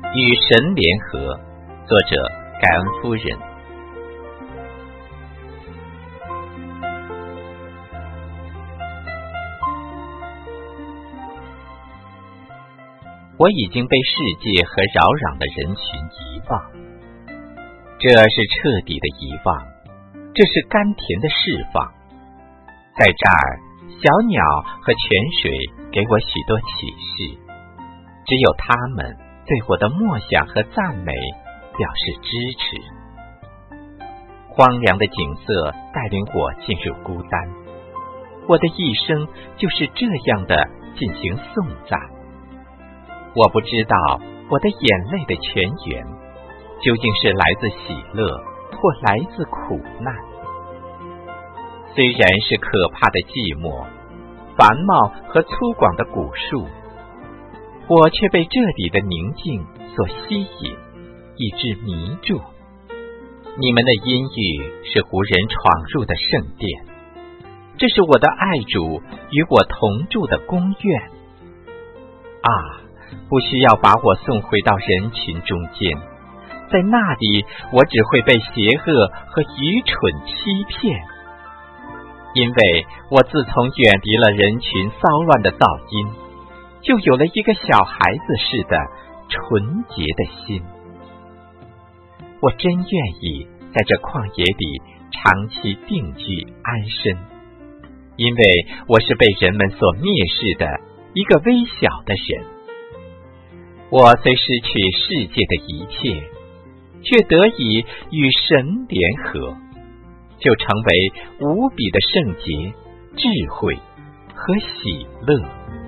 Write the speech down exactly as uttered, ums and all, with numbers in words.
与神联合，作者盖恩夫人。我已经被世界和扰攘的人群遗忘，这是彻底的遗忘，这是甘甜的释放。在这儿，小鸟和泉水给我许多启示，只有它们对我的默想和赞美表示支持。荒凉的景色带领我进入孤单，我的一生就是这样的进行颂赞。我不知道我的眼泪的泉源究竟是来自喜乐或来自苦难。虽然是可怕的寂寞、繁茂和粗犷的古树，我却被这里的宁静所吸引，以致迷住。你们的音域是胡人闯入的圣殿，这是我的爱主与我同住的宫院。啊，不需要把我送回到人群中间，在那里我只会被邪恶和愚蠢欺骗，因为我自从远离了人群骚乱的噪音，就有了一个小孩子似的纯洁的心。我真愿意在这旷野里长期定居安身，因为我是被人们所蔑视的一个微小的人。我虽失去世界的一切，却得以与神联合，就成为无比的圣洁、智慧和喜乐。